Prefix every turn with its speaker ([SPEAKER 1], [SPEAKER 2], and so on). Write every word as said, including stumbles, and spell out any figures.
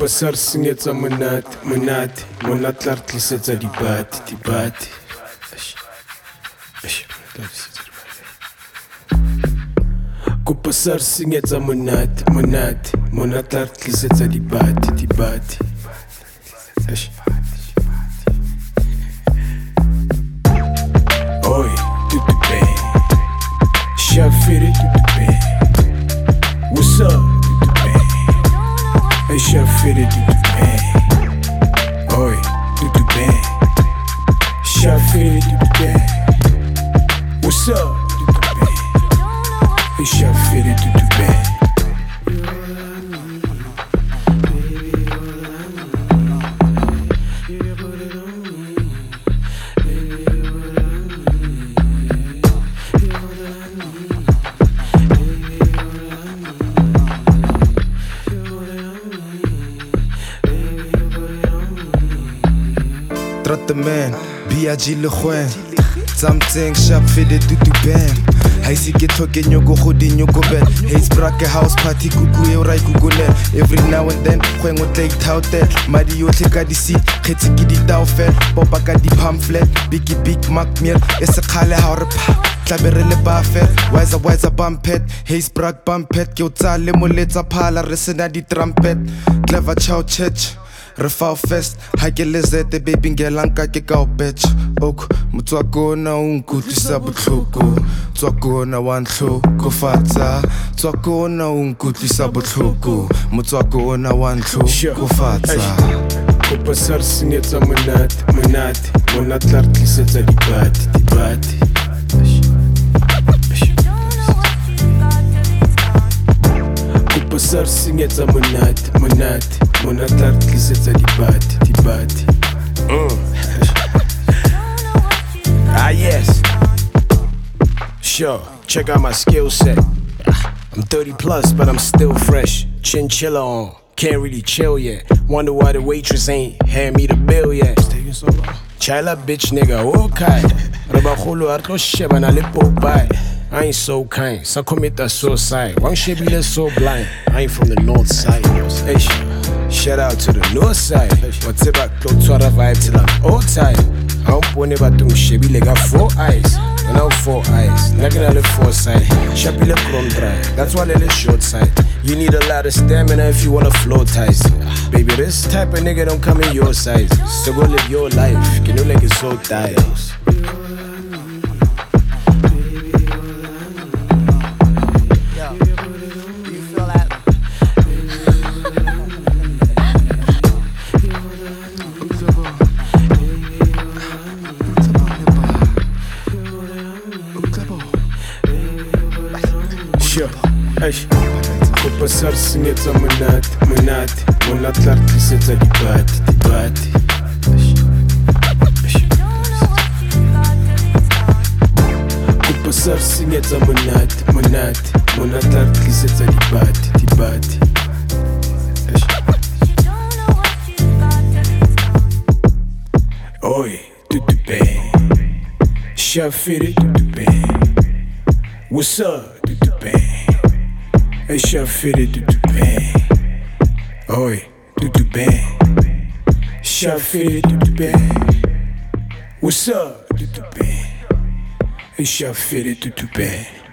[SPEAKER 1] Pasar singetsa monate, monate, monate tla re tlisetsa dipati, dipati. Ko pasar singetsa monate, monate, monate tla re tlisetsa dipati, dipati. Oi, tutu bang, shafiri tutu bang. What's up, tutu bang? Hey, shafiri tutu bang. Oi, tutu bang, shafiri tutu bang. What's up, tutu bang? Hey, shafiri tutu bang.
[SPEAKER 2] Trotteman, B I G le Gwen Something sharp fitted to to bam Haisi ke thoke nyoko go di nyoko ben Haze brake house party kuku e rai kukulen Every now and then Gwen o take touted Madi yotle ka di seat Khetsi ke di taufel Popa ka di pamphlet Biggie big mac meal E se khale ha re pa Tlabere le bafet Wiser wiser bumpet Haze brak bumpet Ke o tsa le moletsa phala Re sena di trumpet Clever chow church Re foul fest Ha ke lezete baby ngelanka ke ka o bitch Ok motswako na o nkutlisa botlhoko Motswako na wa ntlhokofatsa Motswako na o nkutlisa botlhoko Motswako na wa ntlhokofatsa
[SPEAKER 1] Ko pasar singetsa monate, monate, monate tla re tlisetsa dipati, dipati. Ko pasar singetsa monate, monate, monate tla re tlisetsa dipati, dipati. Ah yes. Sure, check out my skill set. I'm thirty plus, but I'm still fresh. Chinchilla on, can't really chill yet. Wonder why the waitress ain't hand me the bill yet. It's taking so long. Chala bitch nigga, okay. Rabaholo arto sheba na lipo bye. I ain't so kind, so commit a suicide. Why should be so blind? I ain't from the north side. Hey, shout out to the north side. What's about close to the vibe till I'm all tired. I don't want to do shit, they got four eyes. And I'm four eyes, like on the four side. Shappy the chrome dry, that's why they're short side. You need a lot of stamina if you wanna flow ties. Baby, this type of nigga don't come in your size. So go live your life, you know like it's so tired. Ko pasar singetsa monate, monate, monate tla re tlisetsa dipati, dipati. Ko pasar singetsa monate, monate, monate tla re tlisetsa dipati, dipati. Oi, tutu bang, shafiri tutu bang. What's up, tutu bang? Hey, shafiri tutu bang. Oi, tutu bang. Shafiri tutu bang. What's up, tutu bang? Hey, shafiri tutu bang.